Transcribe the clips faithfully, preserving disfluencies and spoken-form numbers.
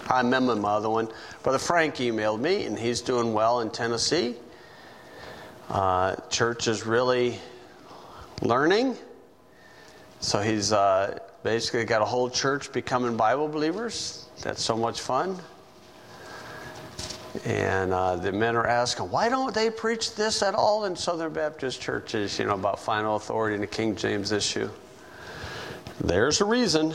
I remember my other one. Brother Frank emailed me, and he's doing well in Tennessee. Uh, church is really learning. So he's uh, basically got a whole church becoming Bible believers. That's so much fun. And uh, the men are asking, why don't they preach this at all in Southern Baptist churches, you know, about final authority in the King James issue? There's a reason.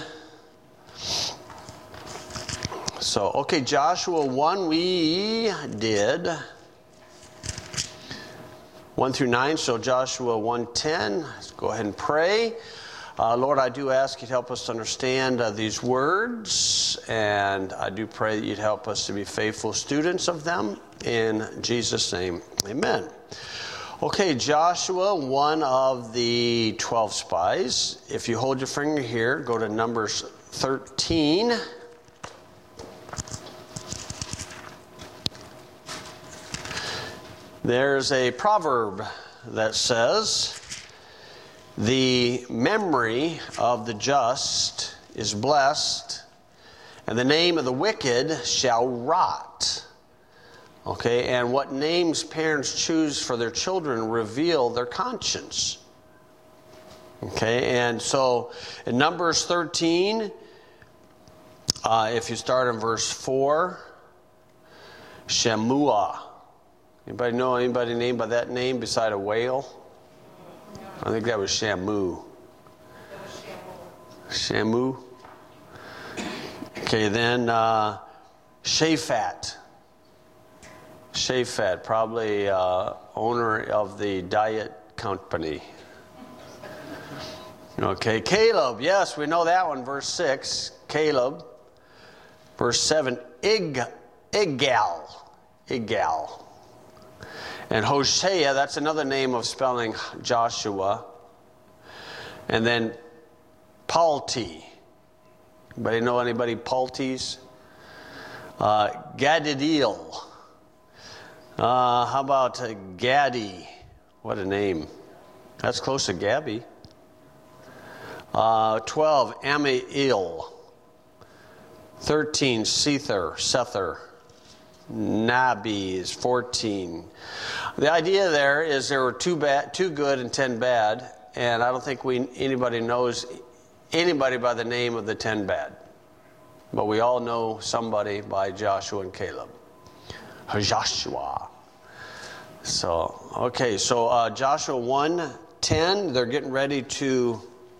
So, okay, Joshua one we did. one through nine, so Joshua one ten. Let's go ahead and pray. Uh, Lord, I do ask you to help us to understand uh, these words, and I do pray that you'd help us to be faithful students of them. In Jesus' name, amen. Okay, Joshua, one of the twelve spies. If you hold your finger here, go to Numbers thirteen. There's a proverb that says, the memory of the just is blessed, and the name of the wicked shall rot. Okay, and what names parents choose for their children reveal their conscience. Okay, and so in Numbers thirteen, uh, if you start in verse four, Shammua. Anybody know anybody named by that name beside a whale? I think that was Shamu. Shamu. Okay, then uh, Shaphat. Shaphat, probably uh, owner of the diet company. Okay, Caleb. Yes, we know that one. Verse six, Caleb. Verse seven, Ig, Igal. Igal. And Hosea, that's another name of spelling Joshua. And then Palti. Anybody know anybody Paltis? Uh, Gaddiel. Uh, how about uh, Gaddy? What a name. That's close to Gabby. Uh, twelve, Amiel. thirteen, Sether, Sether. Nabi is fourteen. The idea there is there were two bad, two good and ten bad, and I don't think we anybody knows anybody by the name of the ten bad. But we all know somebody by Joshua and Caleb. Joshua. So, okay, so uh, Joshua one ten, they're getting ready to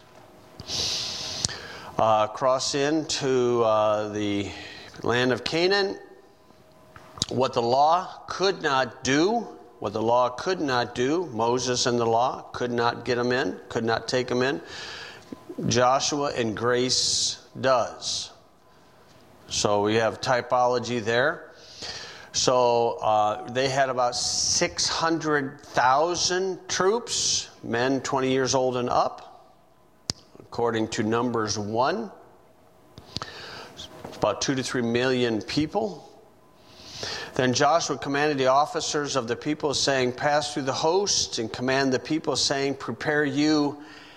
uh, cross into uh, the land of Canaan. What the law could not do, what the law could not do, Moses and the law could not get them in, could not take them in. Joshua and grace does. So we have typology there. So uh, they had about six hundred thousand troops, men twenty years old and up, according to Numbers one. About two to three million people. Then Joshua commanded the officers of the people, saying, pass through the host, and command the people, saying, prepare you.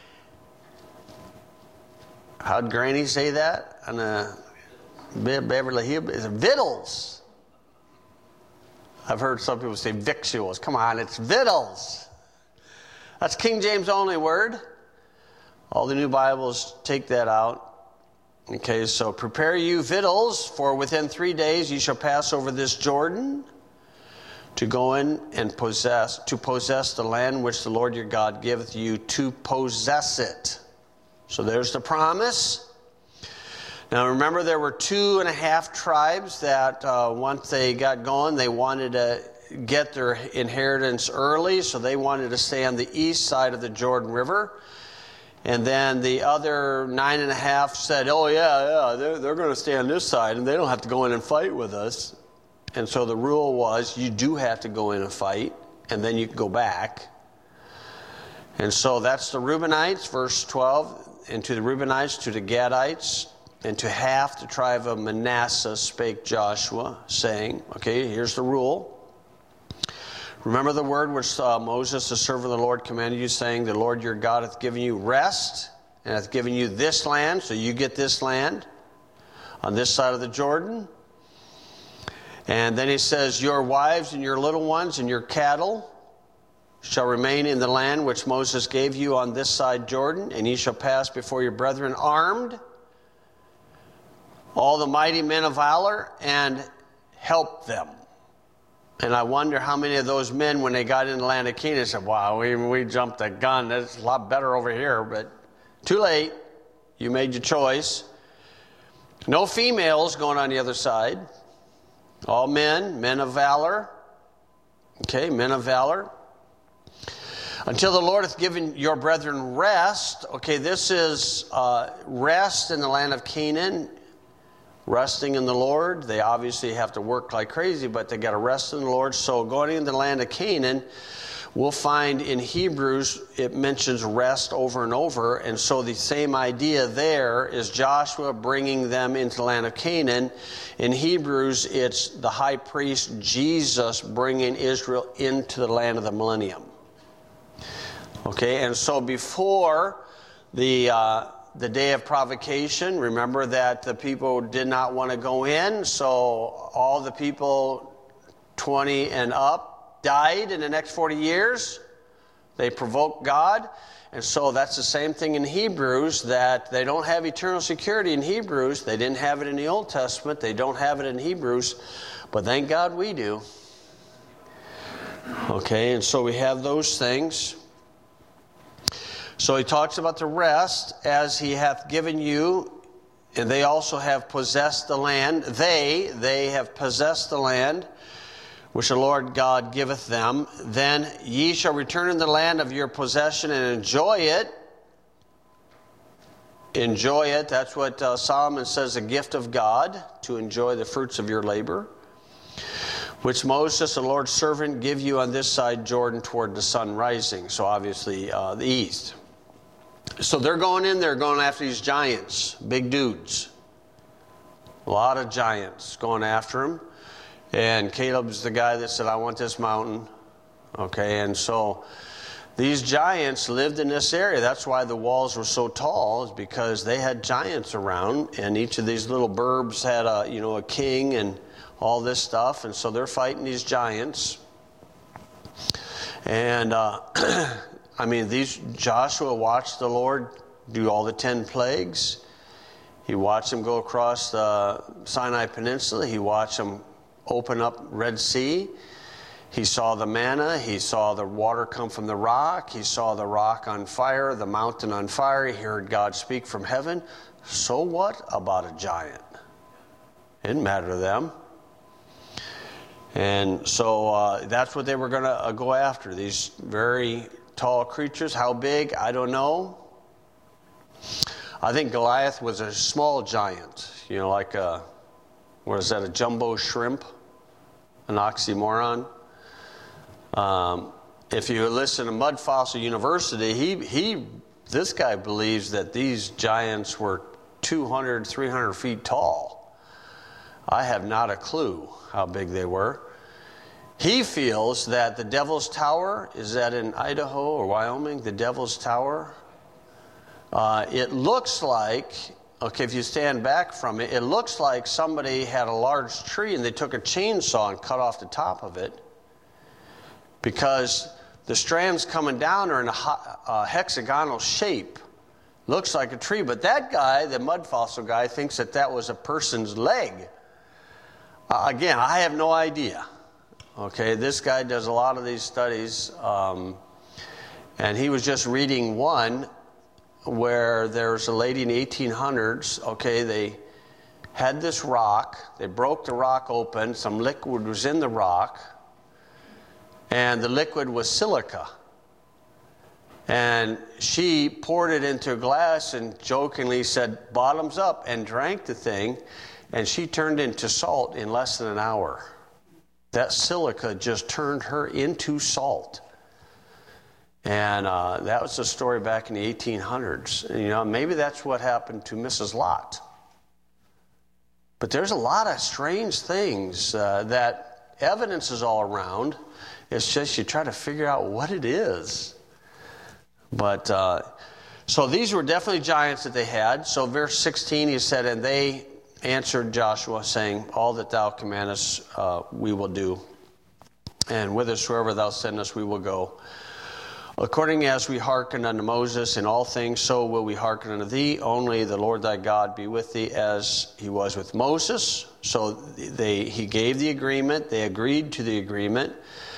How'd Granny say that? On a Beverly Hills, victuals. I've heard some people say victuals. Come on, it's victuals. That's King James only word. All the new Bibles take that out. Okay, so prepare you victuals, for within three days you shall pass over this Jordan to go in and possess, to possess the land which the Lord your God giveth you to possess it. So there's the promise. Now remember, there were two and a half tribes that uh, once they got going, they wanted to get their inheritance early, so they wanted to stay on the east side of the Jordan River. And then the other nine and a half said, oh, yeah, yeah, they're, they're going to stay on this side, and they don't have to go in and fight with us. And so the rule was you do have to go in and fight, and then you can go back. And so that's the Reubenites, verse twelve. And to the Reubenites, to the Gadites, and to half the tribe of Manasseh spake Joshua, saying, okay, here's the rule. Remember the word which uh, Moses, the servant of the Lord, commanded you, saying, the Lord your God hath given you rest, and hath given you this land, so you get this land on this side of the Jordan. And then he says, your wives and your little ones and your cattle shall remain in the land which Moses gave you on this side Jordan, and ye shall pass before your brethren armed, all the mighty men of valor, and help them. And I wonder how many of those men, when they got in the land of Canaan, said, wow, we, we jumped the gun. It's a lot better over here. But too late. You made your choice. No females going on the other side. All men, men of valor. Okay, men of valor. Until the Lord hath given your brethren rest. Okay, this is uh, rest in the land of Canaan. Resting in the Lord. They obviously have to work like crazy, but they got to rest in the Lord. So going into the land of Canaan, we'll find in Hebrews it mentions rest over and over. And so the same idea there is Joshua bringing them into the land of Canaan. In Hebrews, it's the high priest Jesus bringing Israel into the land of the millennium. Okay, and so before the uh, the day of provocation, remember that the people did not want to go in, so all the people twenty and up died in the next forty years. They provoked God, and so that's the same thing in Hebrews, that they don't have eternal security in Hebrews. They didn't have it in the Old Testament. They don't have it in Hebrews, but thank God we do. Okay, and so we have those things. So he talks about the rest, as he hath given you, and they also have possessed the land. They, they have possessed the land, which the Lord God giveth them. Then ye shall return in the land of your possession and enjoy it. Enjoy it. That's what uh, Solomon says, a gift of God, to enjoy the fruits of your labor, which Moses, the Lord's servant, give you on this side Jordan toward the sun rising. So obviously uh, the east. So they're going in there, going after these giants, big dudes. A lot of giants going after him. And Caleb's the guy that said, I want this mountain. Okay, and so these giants lived in this area. That's why the walls were so tall, is because they had giants around, and each of these little burbs had a, you know, a king and all this stuff. And so they're fighting these giants. And uh I mean, these Joshua watched the Lord do all the ten plagues. He watched him go across the Sinai Peninsula. He watched him open up Red Sea. He saw the manna. He saw the water come from the rock. He saw the rock on fire, the mountain on fire. He heard God speak from heaven. So what about a giant? It didn't matter to them. And so uh, that's what they were going to uh, go after, these very tall creatures. How big? I don't know. I think Goliath was a small giant. You know, like a, what is that, a jumbo shrimp? An oxymoron. Um, if you listen to Mud Fossil University, he, he, this guy believes that these giants were two hundred, three hundred feet tall. I have not a clue how big they were. He feels that the Devil's Tower, is that in Idaho or Wyoming, the Devil's Tower? Uh, it looks like, okay, if you stand back from it, it looks like somebody had a large tree and they took a chainsaw and cut off the top of it, because the strands coming down are in a, a hexagonal shape. Looks like a tree, but that guy, the mud fossil guy, thinks that that was a person's leg. Uh, again, I have no idea. Okay, this guy does a lot of these studies, um, and he was just reading one where there's a lady in the eighteen hundreds, okay, they had this rock, they broke the rock open, some liquid was in the rock, and the liquid was silica. And she poured it into a glass and jokingly said, bottoms up, and drank the thing, and she turned into salt in less than an hour. That silica just turned her into salt. And uh, that was the story back in the eighteen hundreds. And, you know, maybe that's what happened to Missus Lot. But there's a lot of strange things uh, that evidence is all around. It's just you try to figure out what it is. But, uh, so these were definitely giants that they had. So verse sixteen, he said, and they answered Joshua, saying, all that thou commandest uh, we will do, and whithersoever thou sendest we will go. According as we hearkened unto Moses in all things, so will we hearken unto thee. Only the Lord thy God be with thee as he was with Moses. So they, he gave the agreement. They agreed to the agreement.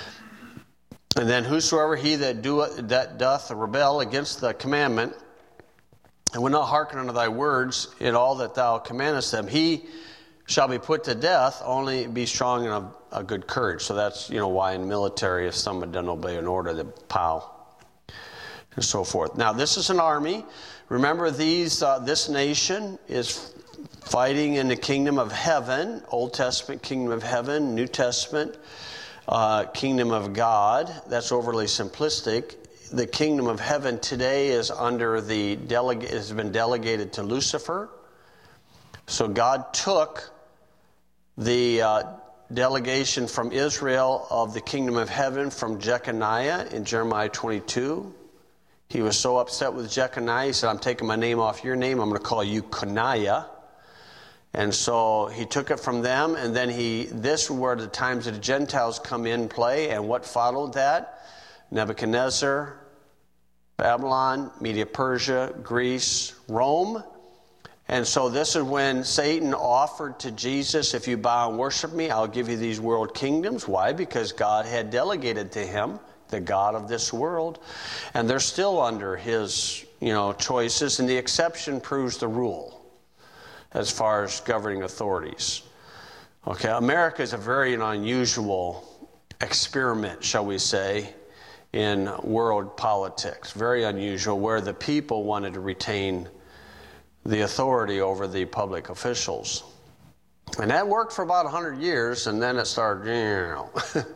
And then whosoever he that, doeth, that doth rebel against the commandment, and will not hearken unto thy words in all that thou commandest them, he shall be put to death. Only be strong and of a good courage. So that's, you know, why in military, if someone doesn't obey an order, they pow. And so forth. Now, this is an army. Remember, these uh, this nation is fighting in the kingdom of heaven, Old Testament kingdom of heaven, New Testament uh, kingdom of God. That's overly simplistic. The kingdom of heaven today is under the delegate has been delegated to Lucifer. So God took the uh, delegation from Israel of the kingdom of heaven from Jeconiah in Jeremiah twenty-two. He was so upset with Jeconiah, he said, I'm taking my name off your name. I'm going to call you Coniah. And so he took it from them, and then he, this were the times that the Gentiles come in play, and what followed that? Nebuchadnezzar, Babylon, Media Persia, Greece, Rome. And so this is when Satan offered to Jesus, if you bow and worship me, I'll give you these world kingdoms. Why? Because God had delegated to him the God of this world. And they're still under his, you know, choices, and the exception proves the rule as far as governing authorities. Okay, America is a very unusual experiment, shall we say, in world politics. Very unusual, where the people wanted to retain the authority over the public officials. And that worked for about one hundred years, and then it started, you know.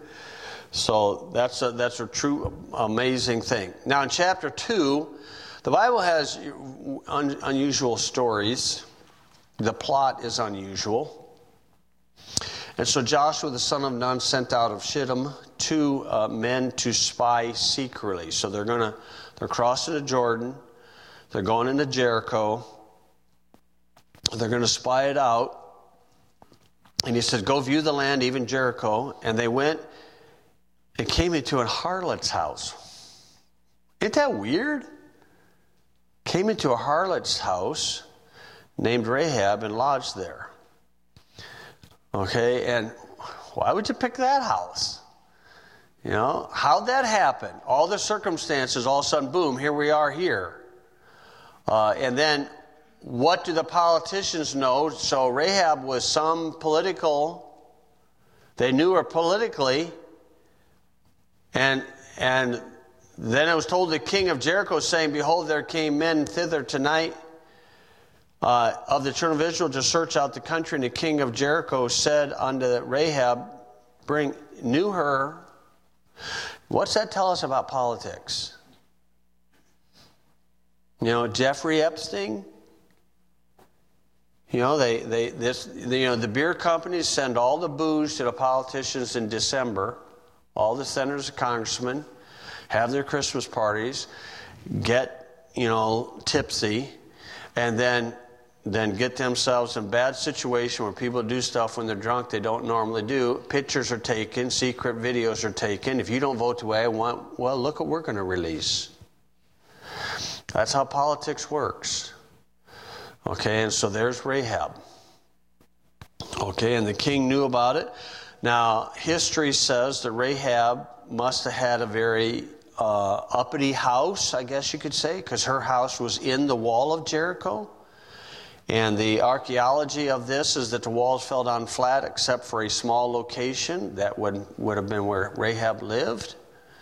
So that's a, that's a true amazing thing. Now in chapter two, the Bible has un, unusual stories. The plot is unusual. And so Joshua the son of Nun sent out of Shittim two uh, men to spy secretly. So they're gonna they're crossing the Jordan. They're going into Jericho. They're going to spy it out. And he says, go view the land, even Jericho. And they went and came into a harlot's house. Isn't that weird? Came into a harlot's house named Rahab and lodged there. Okay, and why would you pick that house? You know, how'd that happen? All the circumstances, all of a sudden, boom, here we are here. Uh, and then, what do the politicians know? So Rahab was some political, they knew her politically, and and then it was told the king of Jericho, saying, behold, there came men thither tonight uh, of the children of Israel to search out the country. And the king of Jericho said unto Rahab, bring, knew her. What's that tell us about politics? You know, Jeffrey Epstein. You know, they, they this you know the beer companies send all the booze to the politicians in December. All the senators and congressmen have their Christmas parties, get, you know, tipsy, and then then get themselves in a bad situation where people do stuff when they're drunk they don't normally do. Pictures are taken, secret videos are taken. If you don't vote the way I want, well, look what we're going to release. That's how politics works. Okay, and so there's Rahab. Okay, and the king knew about it. Now, history says that Rahab must have had a very uh, uppity house, I guess you could say, because her house was in the wall of Jericho. And the archaeology of this is that the walls fell down flat except for a small location. That would, would have been where Rahab lived.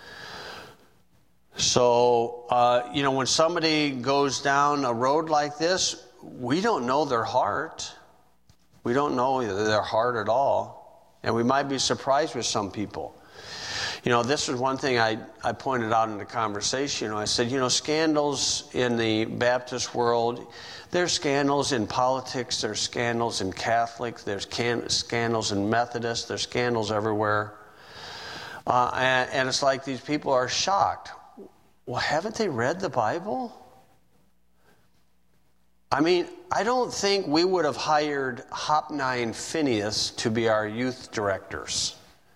So, uh, you know, when somebody goes down a road like this, we don't know their heart. We don't know their heart at all. And we might be surprised with some people. You know, this is one thing I, I pointed out in the conversation. You know, I said, you know, scandals in the Baptist world, there's scandals in politics, there's scandals in Catholic, there's can, scandals in Methodist, there's scandals everywhere. Uh, and, and it's like these people are shocked. Well, haven't they read the Bible? I mean, I don't think we would have hired Hophni and Phinehas to be our youth directors.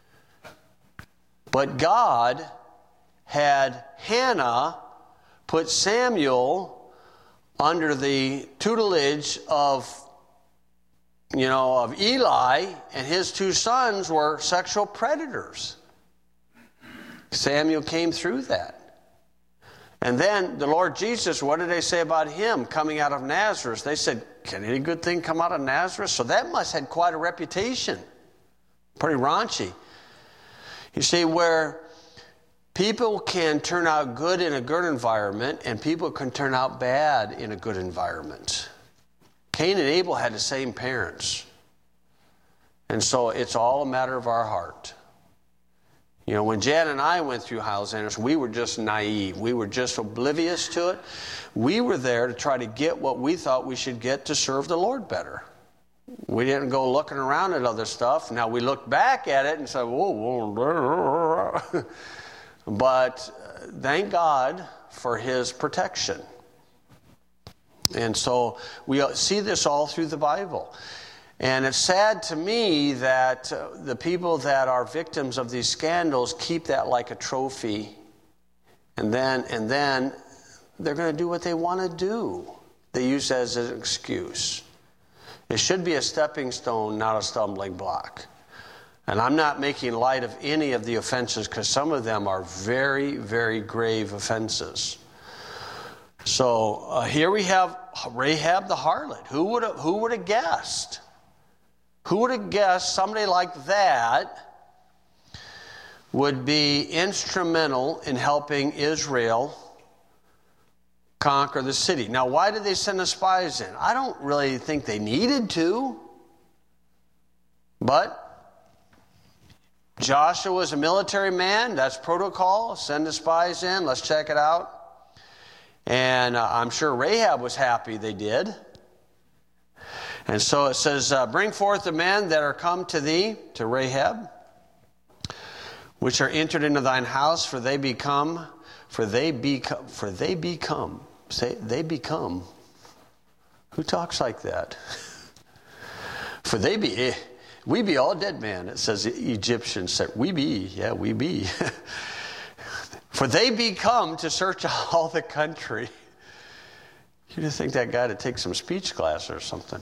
But God had Hannah put Samuel under the tutelage of, you know, of Eli, and his two sons were sexual predators. Samuel came through that. And then the Lord Jesus, what did they say about him coming out of Nazareth? They said, can any good thing come out of Nazareth? So that must have had quite a reputation. Pretty raunchy. You see, where people can turn out good in a good environment, and people can turn out bad in a good environment. Cain and Abel had the same parents. And so it's all a matter of our heart. You know, when Jan and I went through Hyles Anderson, we were just naive. We were just oblivious to it. We were there to try to get what we thought we should get to serve the Lord better. We didn't go looking around at other stuff. Now, we look back at it and say, whoa. But thank God for his protection. And so we see this all through the Bible. And it's sad to me that uh, the people that are victims of these scandals keep that like a trophy. And then, and then they're going to do what they want to do. They use that as an excuse. It should be a stepping stone, not a stumbling block. And I'm not making light of any of the offenses, because some of them are very, very grave offenses. So uh, here we have Rahab the harlot. Who would have, who would have guessed? Who would have guessed somebody like that would be instrumental in helping Israel conquer the city? Now, why did they send the spies in? I don't really think they needed to. But Joshua was a military man. That's protocol. Send the spies in. Let's check it out. And uh, I'm sure Rahab was happy they did. And so it says, uh, bring forth the men that are come to thee, to Rahab, which are entered into thine house, for they become, for they become, for they become, say, they become. Who talks like that? For they be, we be all dead man. It says the Egyptians said, we be, yeah, we be. For they be come to search all the country. You'd think that guy to take some speech class or something.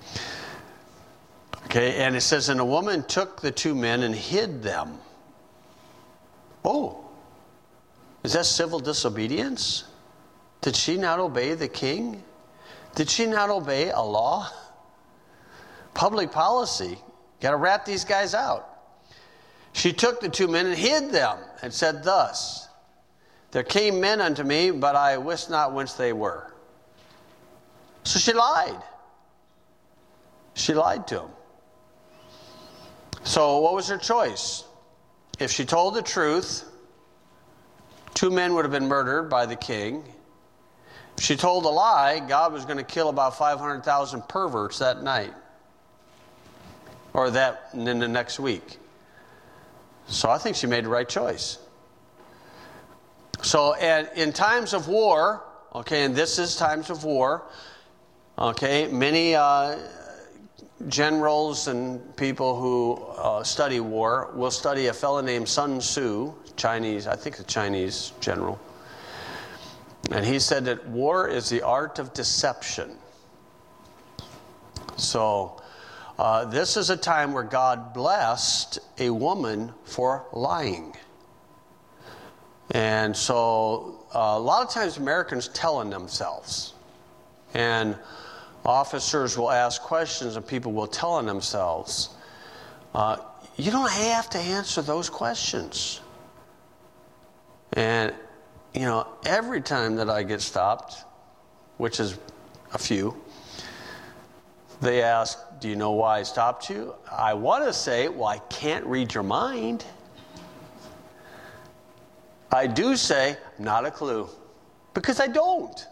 Okay, and it says, and the woman took the two men and hid them. Oh, is that civil disobedience? Did she not obey the king? Did she not obey a law? Public policy. Got to rat these guys out. She took the two men and hid them, and said thus, there came men unto me, but I wist not whence they were. So she lied. She lied to him. So what was her choice? If she told the truth, two men would have been murdered by the king. If she told a lie, God was going to kill about five hundred thousand perverts that night. Or that in the next week. So I think she made the right choice. So and in times of war, okay, and this is times of war, okay, many uh, generals and people who uh, study war will study a fellow named Sun Tzu, Chinese, I think a Chinese general. And he said that war is the art of deception. So uh, this is a time where God blessed a woman for lying. And so uh, a lot of times Americans tell on themselves. And officers will ask questions and people will tell on themselves. Uh, you don't have to answer those questions. And, you know, every time that I get stopped, which is a few, they ask, do you know why I stopped you? I want to say, well, I can't read your mind. I do say, not a clue. Because I don't.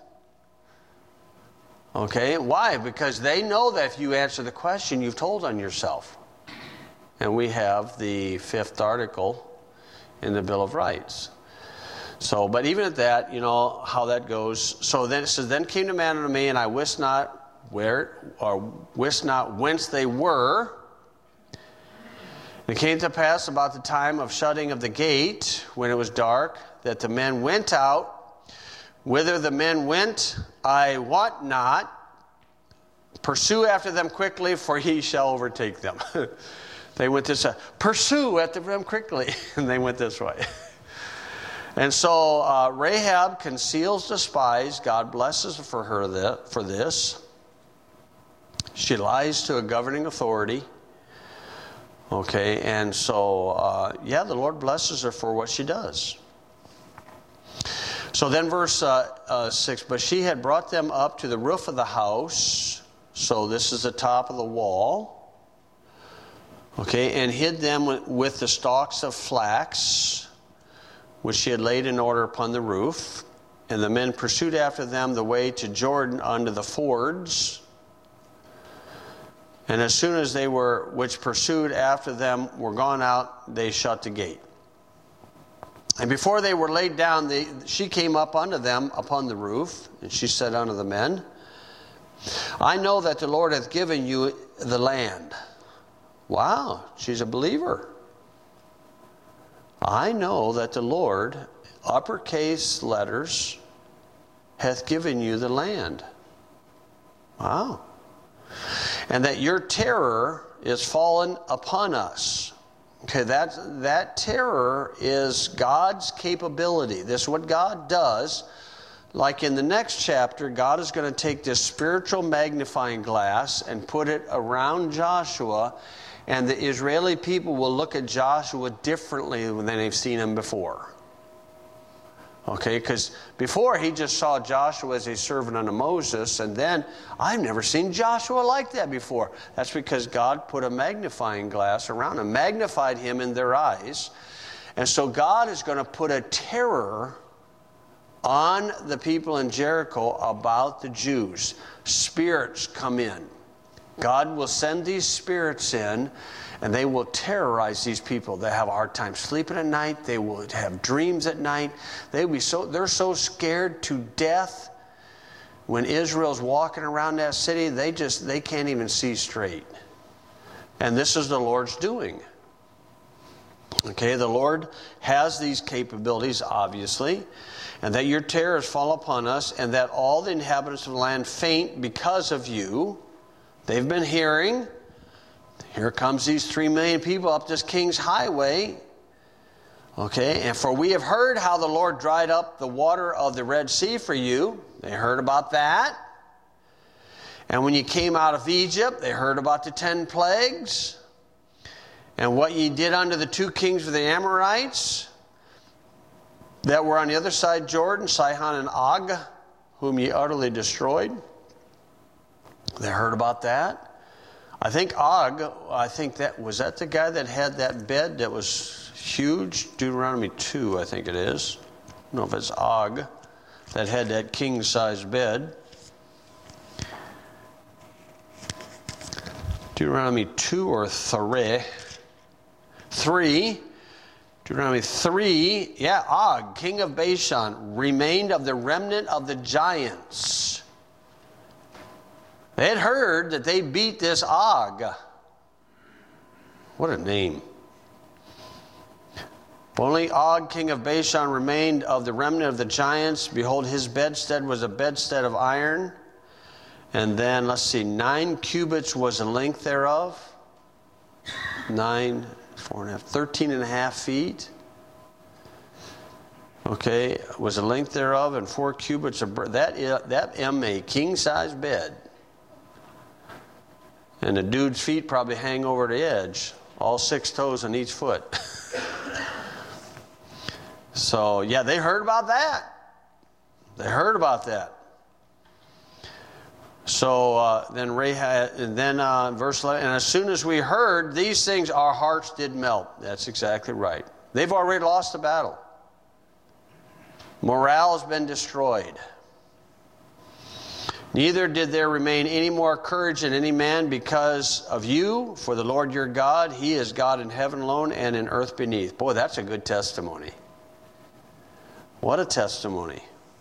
Okay, why? Because they know that if you answer the question, you've told on yourself. And we have the fifth article in the Bill of Rights. So, but even at that, you know how that goes. So then it says, then came the man unto me, and I wist not where, or wist not whence they were. And it came to pass about the time of shutting of the gate, when it was dark, that the men went out. Whither the men went, I wot not. Pursue after them quickly, for ye shall overtake them. They went this way. Pursue after them quickly. And they went this way. And so uh, Rahab conceals the spies. God blesses for her that, for this. She lies to a governing authority. Okay, and so, uh, yeah, the Lord blesses her for what she does. So then verse uh, uh, six, but she had brought them up to the roof of the house. So this is the top of the wall. Okay, and hid them with the stalks of flax, which she had laid in order upon the roof. And the men pursued after them the way to Jordan unto the fords. And as soon as they were, which pursued after them, were gone out, they shut the gate. And before they were laid down, they, she came up unto them upon the roof, and she said unto the men, I know that the Lord hath given you the land. Wow, she's a believer. I know that the Lord, uppercase letters, hath given you the land. Wow. And that your terror is fallen upon us. Okay, that, that terror is God's capability. This is what God does. Like in the next chapter, God is going to take this spiritual magnifying glass and put it around Joshua, and the Israeli people will look at Joshua differently than they've seen him before. Okay, because before he just saw Joshua as a servant unto Moses, and then, I've never seen Joshua like that before. That's because God put a magnifying glass around him, magnified him in their eyes. And so God is going to put a terror on the people in Jericho about the Jews. Spirits come in. God will send these spirits in, and they will terrorize these people. They have a hard time sleeping at night. They will have dreams at night. They will be so, they're so scared to death. When Israel's walking around that city, they just they can't even see straight. And this is the Lord's doing. Okay, the Lord has these capabilities, obviously, and that your terrors fall upon us, and that all the inhabitants of the land faint because of you. They've been hearing. Here comes these three million people up this King's Highway. Okay, and for we have heard how the Lord dried up the water of the Red Sea for you. They heard about that. And when you came out of Egypt, they heard about the ten plagues. And what ye did unto the two kings of the Amorites that were on the other side Jordan, Sihon and Og, whom ye utterly destroyed. They heard about that. I think Og, I think that, was that the guy that had that bed that was huge? Deuteronomy two, I think it is. I don't know if it's Og that had that king-size bed. Deuteronomy two or three. Three. Deuteronomy three. Yeah, Og, king of Bashan, remained of the remnant of the giants. They had heard that they beat this Og. What a name. Only Og, king of Bashan, remained of the remnant of the giants. Behold, his bedstead was a bedstead of iron. And then, let's see, nine cubits was the length thereof. Nine, four and a half, thirteen and a half feet. Okay, was the length thereof, and four cubits of breadth. That is, that am a king-size bed. And the dude's feet probably hang over the edge. All six toes on each foot. So, yeah, they heard about that. They heard about that. So uh, then Rahab, and then uh, verse eleven, and as soon as we heard these things, our hearts did melt. That's exactly right. They've already lost the battle. Morale has been destroyed. Neither did there remain any more courage in any man because of you, for the Lord your God, He is God in heaven alone and in earth beneath. Boy, that's a good testimony. What a testimony.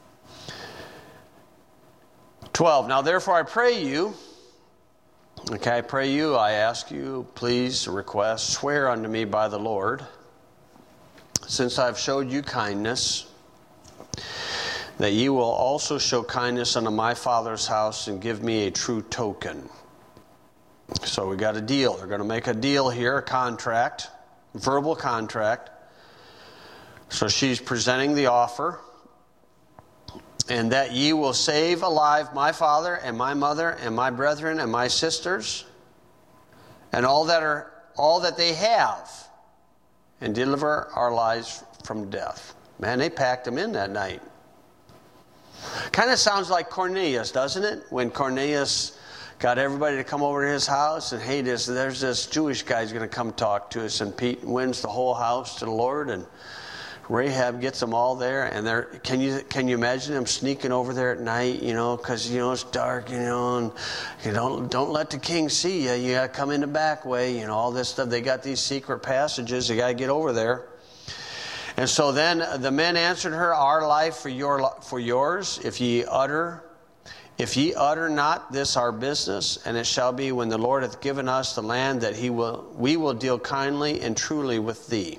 twelve. Now therefore I pray you, okay, I pray you, I ask you, please, request, swear unto me by the Lord, since I have showed you kindness, that ye will also show kindness unto my father's house and give me a true token. So we got a deal. They're going to make a deal here, a contract, verbal contract. So she's presenting the offer. And that ye will save alive my father and my mother and my brethren and my sisters and all that are all that they have, and deliver our lives from death. Man, they packed them in that night. Kind of sounds like Cornelius, doesn't it? When Cornelius got everybody to come over to his house, and hey, this, there's this Jewish guy's going to come talk to us, and Pete wins the whole house to the Lord, and Rahab gets them all there, and they're, can you can you imagine them sneaking over there at night, you know, because, you know, it's dark, you know, and you don't, don't let the king see you. You got to come in the back way, you know, all this stuff. They got these secret passages. You got to get over there. And so then the men answered her, our life for your for yours, if ye utter, if ye utter not this our business, and it shall be when the Lord hath given us the land that he will we will deal kindly and truly with thee.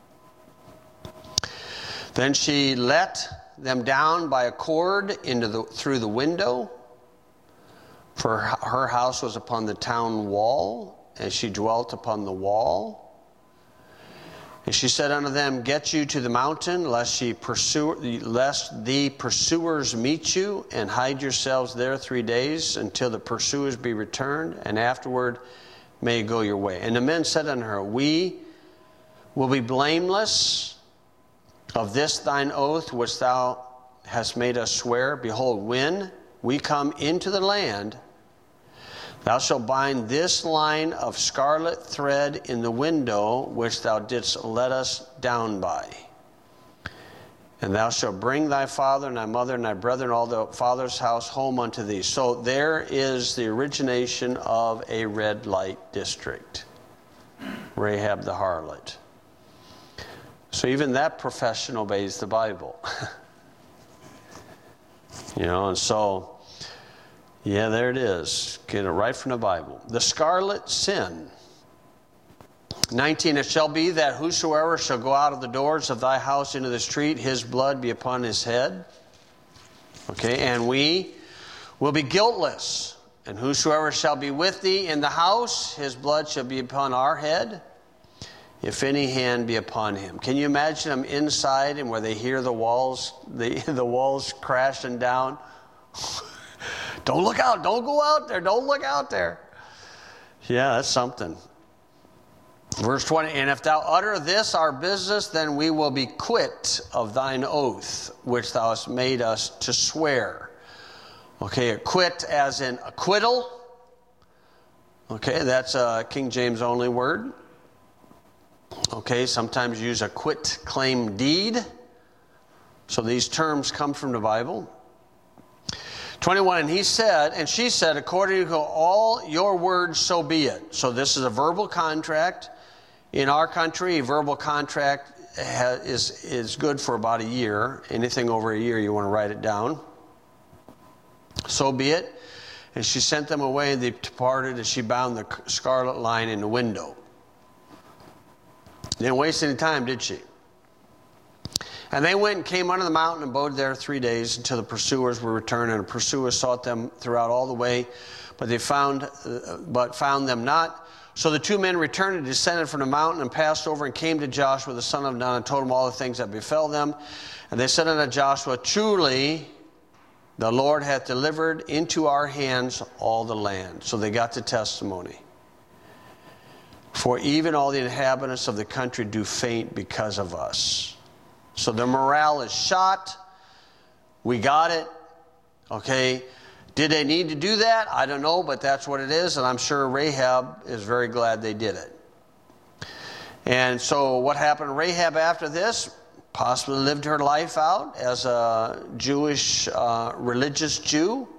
Then she let them down by a cord into the through the window, for her house was upon the town wall, and she dwelt upon the wall. And she said unto them, get you to the mountain, lest ye pursue, lest the pursuers meet you, and hide yourselves there three days until the pursuers be returned, and afterward may you go your way. And the men said unto her, we will be blameless of this thine oath which thou hast made us swear. Behold, when we come into the land, thou shalt bind this line of scarlet thread in the window which thou didst let us down by. And thou shalt bring thy father and thy mother and thy brethren, all the father's house, home unto thee. So there is the origination of a red light district. Rahab the harlot. So even that profession obeys the Bible. You know, and so, yeah, there it is. Get it right from the Bible. The scarlet sin. nineteen, it shall be that whosoever shall go out of the doors of thy house into the street, his blood be upon his head. Okay, and we will be guiltless. And whosoever shall be with thee in the house, his blood shall be upon our head, if any hand be upon him. Can you imagine them inside and where they hear the walls, the, the walls crashing down? Don't look out. Don't go out there. Don't look out there. Yeah, that's something. Verse twenty, and if thou utter this our business, then we will be quit of thine oath, which thou hast made us to swear. Okay, acquit as in acquittal. Okay, that's a King James only word. Okay, sometimes use a quit claim deed. So these terms come from the Bible. twenty-one, and he said, and she said, according to all your words, so be it. So this is a verbal contract. In our country, a verbal contract ha- is, is good for about a year. Anything over a year, you want to write it down. So be it. And she sent them away, and they departed, and she bound the scarlet line in the window. Didn't waste any time, did she? And they went and came under the mountain and abode there three days until the pursuers were returned. And the pursuers sought them throughout all the way, but they found, uh, but found them not. So the two men returned and descended from the mountain and passed over and came to Joshua the son of Nun and told him all the things that befell them. And they said unto Joshua, truly the Lord hath delivered into our hands all the land. So they got the testimony. For even all the inhabitants of the country do faint because of us. So their morale is shot. We got it. Okay. Did they need to do that? I don't know, but that's what it is. And I'm sure Rahab is very glad they did it. And so what happened to Rahab after this? Possibly lived her life out as a Jewish uh, religious Jew.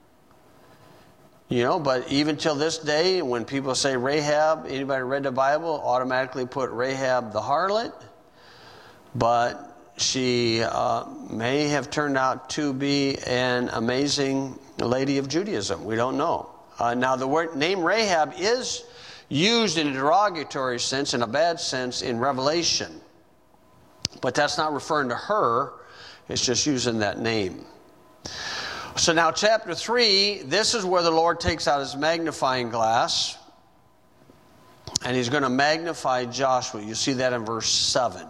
You know, but even till this day, when people say Rahab, anybody read the Bible, automatically put Rahab the harlot. But she uh, may have turned out to be an amazing lady of Judaism. We don't know. Uh, now, the word name Rahab is used in a derogatory sense, in a bad sense, in Revelation. But that's not referring to her. It's just using that name. So now chapter three, this is where the Lord takes out his magnifying glass. And he's going to magnify Joshua. You see that in verse seven.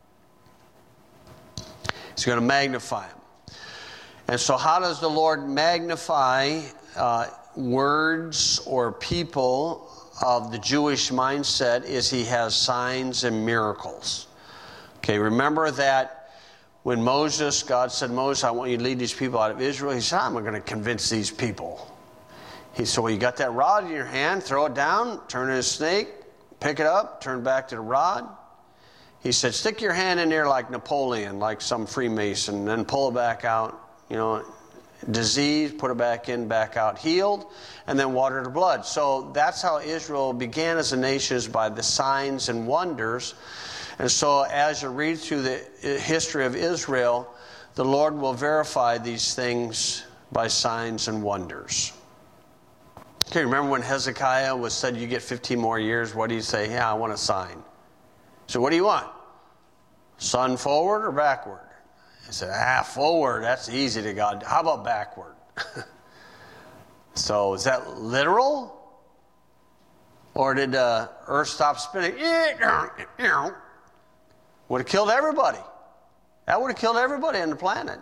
He's going to magnify him. And so how does the Lord magnify uh, words or people of the Jewish mindset? Is he has signs and miracles. Okay, remember that when Moses, God said, Moses, I want you to lead these people out of Israel. He said, I'm going to convince these people. He said, well, you got that rod in your hand, throw it down, turn it into a snake, pick it up, turn back to the rod. He said, stick your hand in there like Napoleon, like some Freemason, and then pull it back out. You know, disease, put it back in, back out, healed, and then water to blood. So that's how Israel began as a nation, is by the signs and wonders. And so as you read through the history of Israel, the Lord will verify these things by signs and wonders. Okay, remember when Hezekiah was said, you get fifteen more years, what do you say? Yeah, I want a sign. So what do you want? Sun forward or backward? He said, ah, forward, that's easy to God. How about backward? So is that literal? Or did the earth stop spinning? Would have killed everybody. That would have killed everybody on the planet.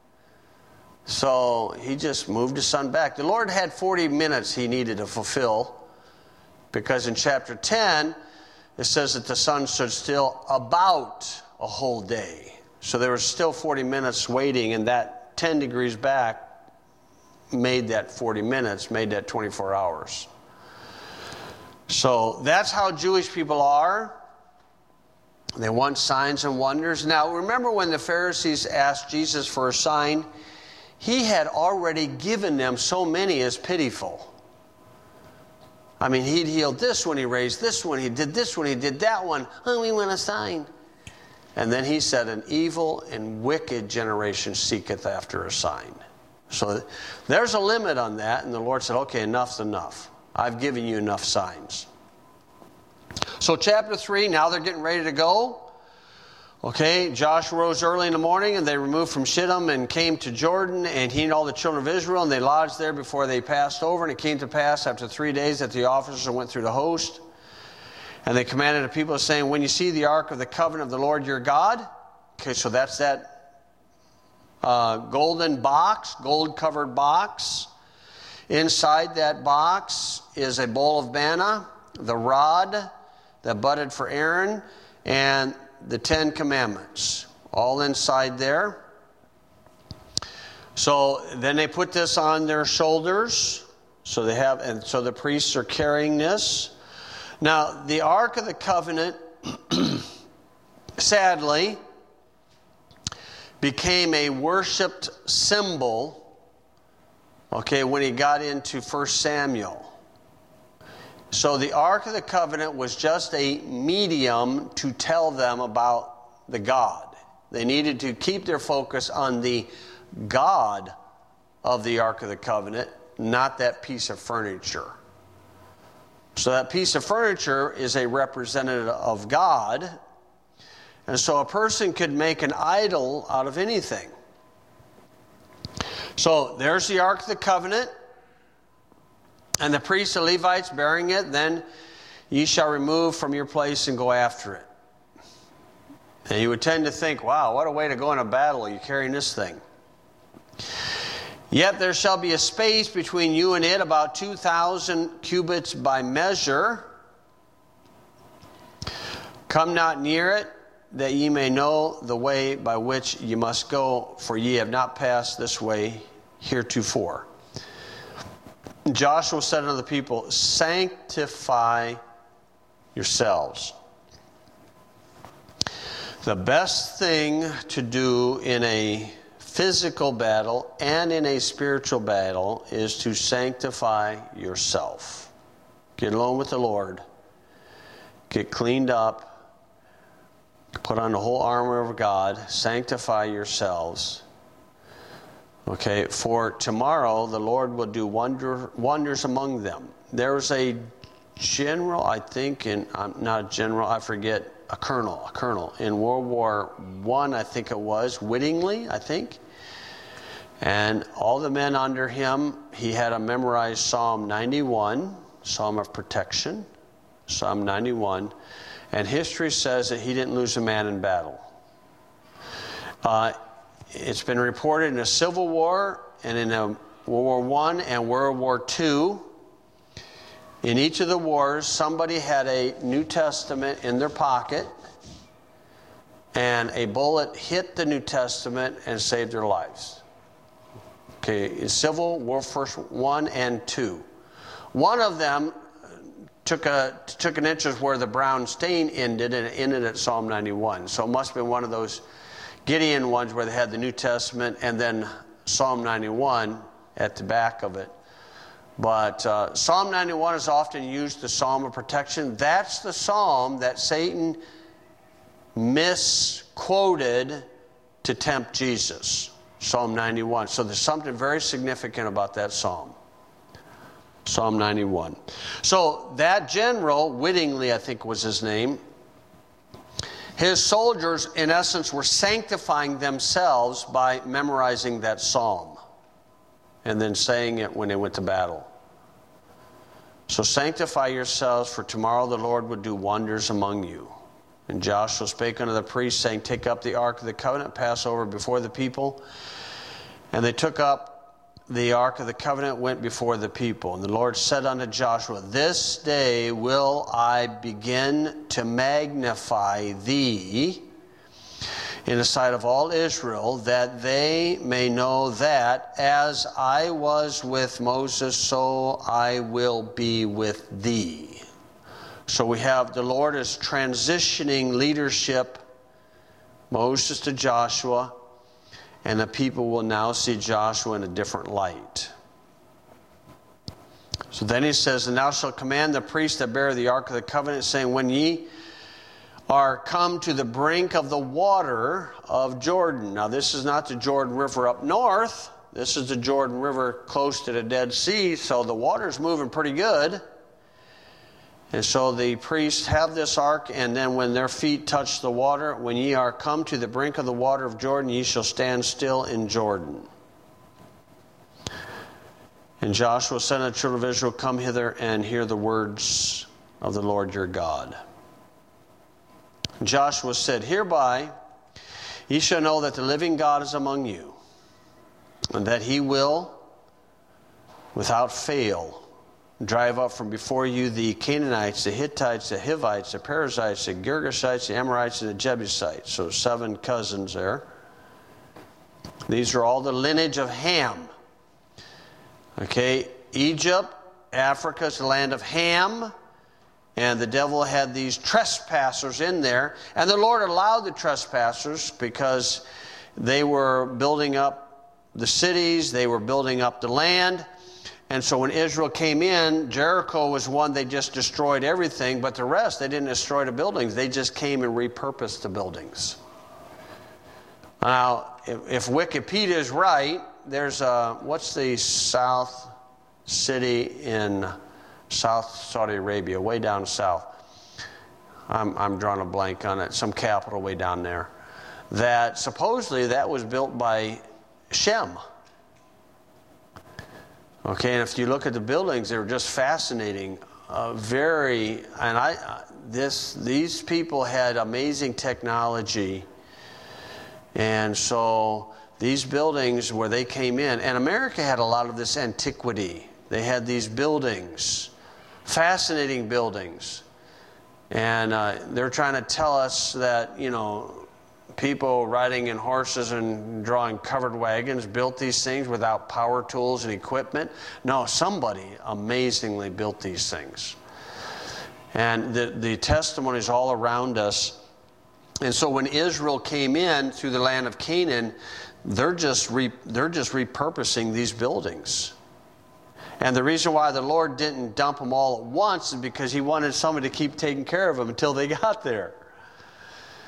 So he just moved the sun back. The Lord had forty minutes he needed to fulfill, because in chapter ten, it says that the sun stood still about a whole day. So there was still forty minutes waiting, and that ten degrees back made that forty minutes, made that twenty-four hours. So that's how Jewish people are. They want signs and wonders. Now, remember when the Pharisees asked Jesus for a sign? He had already given them so many as pitiful. I mean, he'd healed this one, he raised this one, he did this one, he did that one. Oh, we want a sign. And then he said, an evil and wicked generation seeketh after a sign. So there's a limit on that. And the Lord said, okay, enough's enough. I've given you enough signs. So chapter three, now they're getting ready to go. Okay, Joshua rose early in the morning, and they removed from Shittim and came to Jordan, and he and all the children of Israel, and they lodged there before they passed over. And it came to pass after three days that the officers went through the host, and they commanded the people, saying, when you see the ark of the covenant of the Lord your God, okay, so that's that uh, golden box, gold-covered box. Inside that box is a bowl of manna, the rod that budded for Aaron, and the Ten Commandments, all inside there. So then they put this on their shoulders. So they have, and so the priests are carrying this. Now, the Ark of the Covenant, sadly, became a worshipped symbol, okay, when he got into First Samuel. So the Ark of the Covenant was just a medium to tell them about the God. They needed to keep their focus on the God of the Ark of the Covenant, not that piece of furniture. So that piece of furniture is a representative of God. And so a person could make an idol out of anything. So there's the Ark of the Covenant. And the priests and Levites bearing it, then ye shall remove from your place and go after it. And you would tend to think, wow, what a way to go in a battle. You're carrying this thing. Yet there shall be a space between you and it, about two thousand cubits by measure. Come not near it, that ye may know the way by which ye must go, for ye have not passed this way heretofore. Joshua said unto the people, sanctify yourselves. The best thing to do in a physical battle and in a spiritual battle is to sanctify yourself. Get alone with the Lord. Get cleaned up. Put on the whole armor of God. Sanctify yourselves. Okay, for tomorrow the Lord will do wonder, wonders among them. There's a general, I think, in I'm not a general, I forget, a colonel, a colonel in World War One, I think it was, Whittingley, I think. And all the men under him, he had to memorize Psalm ninety-one, Psalm of protection, Psalm ninety-one. And history says that he didn't lose a man in battle. Uh, it's been reported in a Civil War and in a World War One and World War Two. In each of the wars, somebody had a New Testament in their pocket, and a bullet hit the New Testament and saved their lives. Okay, in Civil War First One and Two. One of them took a took an interest where the brown stain ended, and it ended at Psalm ninety-one. So it must have been one of those Gideon ones where they had the New Testament and then Psalm ninety-one at the back of it. But uh, Psalm ninety-one is often used, the Psalm of protection. That's the psalm that Satan misquoted to tempt Jesus. Psalm ninety-one. So there's something very significant about that psalm. Psalm ninety-one. So that general, Whittingley I think was his name, his soldiers in essence were sanctifying themselves by memorizing that psalm and then saying it when they went to battle. So sanctify yourselves, for tomorrow the Lord will do wonders among you. And Joshua spake unto the priests, saying, take up the ark of the covenant, pass over before the people. And they took up the ark of the covenant, went before the people. And the Lord said unto Joshua, this day will I begin to magnify thee in the sight of all Israel, that they may know that as I was with Moses, so I will be with thee. So we have the Lord is transitioning leadership, Moses to Joshua, and the people will now see Joshua in a different light. So then he says, and thou shalt command the priests that bear the ark of the covenant, saying, when ye are come to the brink of the water of Jordan. Now this is not the Jordan River up north. This is the Jordan River close to the Dead Sea, so the water's moving pretty good. And so the priests have this ark, and then when their feet touch the water, when ye are come to the brink of the water of Jordan, ye shall stand still in Jordan. And Joshua said unto the children of Israel, come hither and hear the words of the Lord your God. Joshua said, hereby ye shall know that the living God is among you, and that he will, without fail, drive up from before you the Canaanites, the Hittites, the Hivites, the Perizzites, the Girgashites, the Amorites, and the Jebusites. So seven cousins there. These are all the lineage of Ham. Okay, Egypt, Africa is the land of Ham. And the devil had these trespassers in there. And the Lord allowed the trespassers because they were building up the cities. They were building up the land. And so when Israel came in, Jericho was one they just destroyed everything. But the rest, they didn't destroy the buildings. They just came and repurposed the buildings. Now, if, if Wikipedia is right, there's a, what's the south city in South Saudi Arabia, way down south. I'm, I'm drawing a blank on it. Some capital way down there. That supposedly that was built by Shem. Okay, and if you look at the buildings, they were just fascinating. Uh, very, and I, uh, this, these people had amazing technology, and so these buildings where they came in, and America had a lot of this antiquity. They had these buildings. Fascinating buildings. And uh, they're trying to tell us that, you know, people riding in horses and drawing covered wagons built these things without power tools and equipment. No, somebody amazingly built these things. And the, the testimonies all around us. And so when Israel came in through the land of Canaan, they're just re, they're just repurposing these buildings. And the reason why the Lord didn't dump them all at once is because he wanted somebody to keep taking care of them until they got there.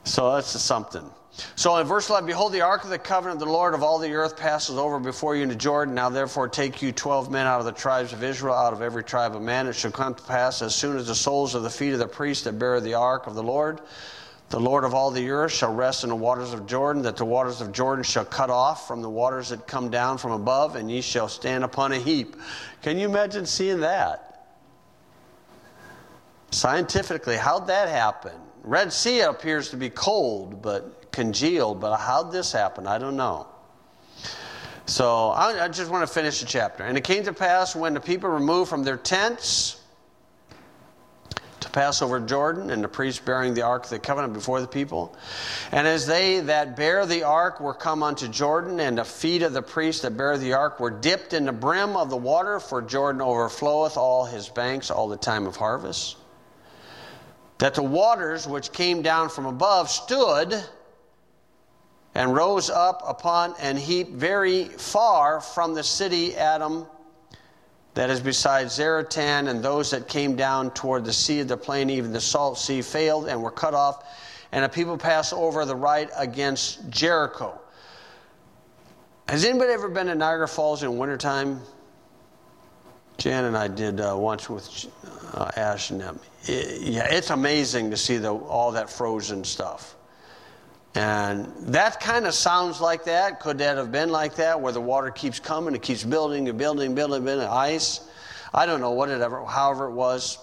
So that's something. So in verse eleven, behold, the ark of the covenant of the Lord of all the earth passes over before you into Jordan. Now therefore take you twelve men out of the tribes of Israel, out of every tribe of man. It shall come to pass, as soon as the soles of the feet of the priests that bear the ark of the Lord, the Lord of all the earth, shall rest in the waters of Jordan, that the waters of Jordan shall cut off from the waters that come down from above, and ye shall stand upon a heap. Can you imagine seeing that? Scientifically, how'd that happen? Red Sea appears to be cold, but congealed, but how'd this happen? I don't know. So I, I just want to finish the chapter. And it came to pass, when the people removed from their tents to pass over Jordan, and the priests bearing the ark of the covenant before the people, and as they that bear the ark were come unto Jordan, and the feet of the priests that bear the ark were dipped in the brim of the water, for Jordan overfloweth all his banks all the time of harvest, that the waters which came down from above stood and rose up upon an heap very far from the city Adam, that is beside Zaratan, and those that came down toward the sea of the plain, even the salt sea, failed and were cut off, and the people passed over the right against Jericho. Has anybody ever been to Niagara Falls in wintertime? Jan and I did uh, once with uh, Ash and them. It, yeah, it's amazing to see the, all that frozen stuff. And that kind of sounds like that. Could that have been like that, where the water keeps coming, it keeps building and building, building, building, ice? I don't know what it ever, however it was.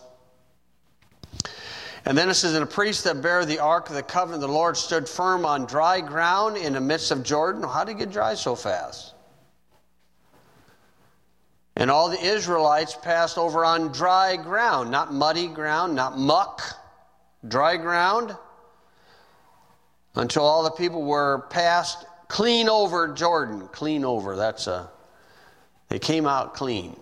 And then it says, and the priests that bear the ark of the covenant of the Lord stood firm on dry ground in the midst of Jordan. How did it get dry so fast? And all the Israelites passed over on dry ground, not muddy ground, not muck, dry ground, until all the people were passed clean over Jordan. Clean over, that's a, they came out clean.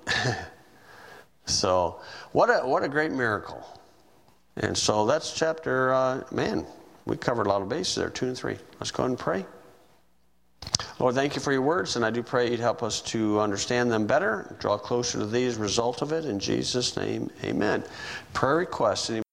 So, what a what a great miracle. And so that's chapter, uh, man, we covered a lot of bases there, two and three. Let's go ahead and pray. Lord, thank you for your words, and I do pray you'd help us to understand them better, draw closer to thee as a result of it. In Jesus' name, amen. Prayer requests.